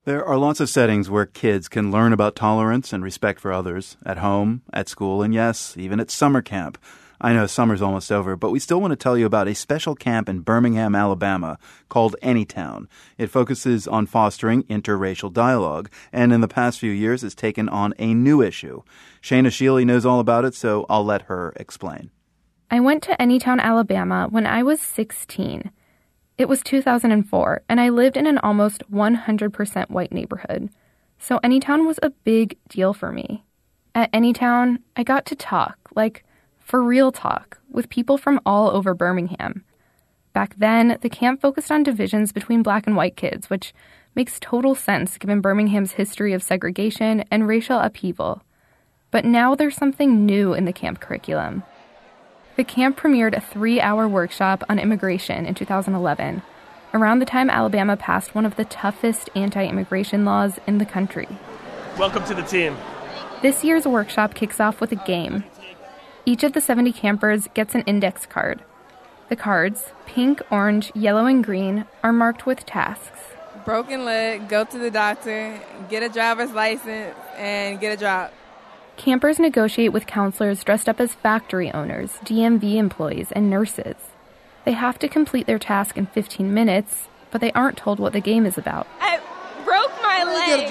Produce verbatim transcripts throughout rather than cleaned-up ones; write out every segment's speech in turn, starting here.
There are lots of settings where kids can learn about tolerance and respect for others, at home, at school, and yes, even at summer camp. I know summer's almost over, but we still want to tell you about a special camp in Birmingham, Alabama called Anytown. It focuses on fostering interracial dialogue, and in the past few years has taken on a new issue. Shayna Shealy knows all about it, so I'll let her explain. I went to Anytown, Alabama when I was sixteen. It was two thousand four, and I lived in an almost one hundred percent white neighborhood. So Anytown was a big deal for me. At Anytown, I got to talk, like, for real talk, with people from all over Birmingham. Back then, the camp focused on divisions between black and white kids, which makes total sense given Birmingham's history of segregation and racial upheaval. But now there's something new in the camp curriculum. The camp premiered a three-hour workshop on immigration in two thousand eleven, around the time Alabama passed one of the toughest anti-immigration laws in the country. Welcome to the team. This year's workshop kicks off with a game. Each of the seventy campers gets an index card. The cards, pink, orange, yellow, and green, are marked with tasks. Broken leg, go to the doctor, get a driver's license, and get a job. Campers negotiate with counselors dressed up as factory owners, D M V employees, and nurses. They have to complete their task in fifteen minutes, but they aren't told what the game is about. I broke my leg.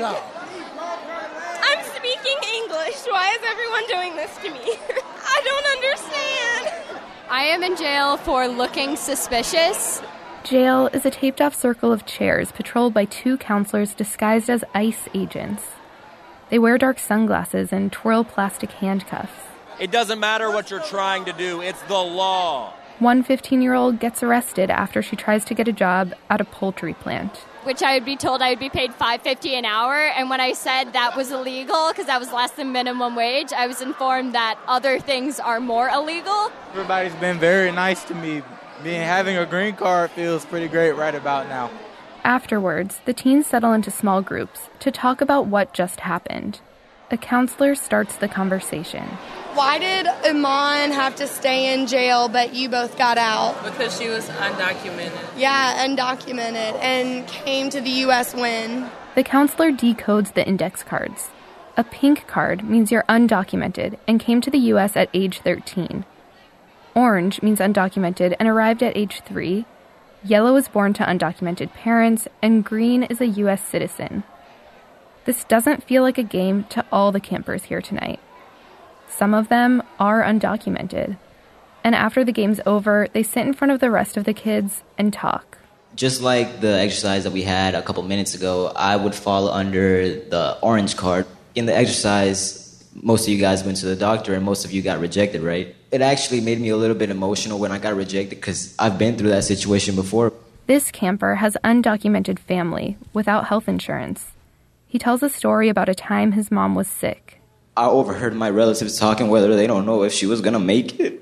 I'm speaking English. Why is everyone doing this to me? I don't understand. I am in jail for looking suspicious. Jail is a taped-off circle of chairs patrolled by two counselors disguised as ICE agents. They wear dark sunglasses and twirl plastic handcuffs. It doesn't matter what you're trying to do. It's the law. One fifteen-year-old gets arrested after she tries to get a job at a poultry plant. Which I would be told I would be paid five dollars and fifty cents an hour, and when I said that was illegal because that was less than minimum wage, I was informed that other things are more illegal. Everybody's been very nice to me. Being having a green card feels pretty great right about now. Afterwards, the teens settle into small groups to talk about what just happened. A counselor starts the conversation. Why did Iman have to stay in jail, but you both got out? Because she was undocumented. Yeah, undocumented, and came to the U S when? The counselor decodes the index cards. A pink card means you're undocumented and came to the U S at age thirteen. Orange means undocumented and arrived at age three. Yellow is born to undocumented parents, and green is a U S citizen. This doesn't feel like a game to all the campers here tonight. Some of them are undocumented. And after the game's over, they sit in front of the rest of the kids and talk. Just like the exercise that we had a couple minutes ago, I would fall under the orange card. In the exercise, most of you guys went to the doctor and most of you got rejected, right? It actually made me a little bit emotional when I got rejected because I've been through that situation before. This camper has undocumented family without health insurance. He tells a story about a time his mom was sick. I overheard my relatives talking whether they don't know if she was going to make it.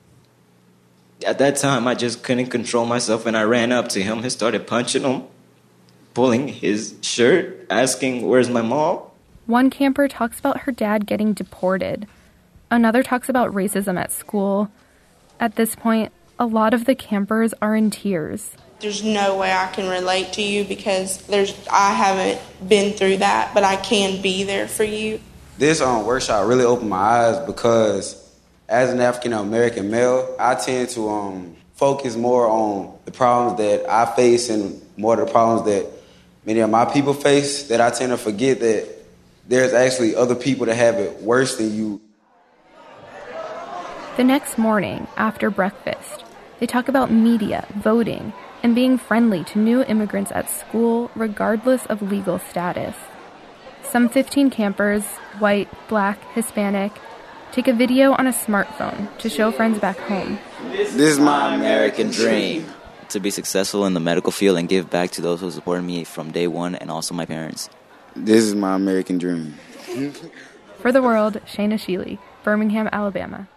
At that time, I just couldn't control myself, and I ran up to him and started punching him, pulling his shirt, asking, "Where's my mom?" One camper talks about her dad getting deported. Another talks about racism at school. At this point, a lot of the campers are in tears. There's no way I can relate to you because there's I haven't been through that, but I can be there for you. This um, workshop really opened my eyes because as an African-American male, I tend to um, focus more on the problems that I face and more the problems that many of my people face, that I tend to forget that there's actually other people that have it worse than you. The next morning, after breakfast, they talk about media, voting, and being friendly to new immigrants at school regardless of legal status. Some fifteen campers, white, black, Hispanic, take a video on a smartphone to show friends back home. This is my American dream. To be successful in the medical field and give back to those who supported me from day one and also my parents. This is my American dream. For The World, Shayna Shealy, Birmingham, Alabama.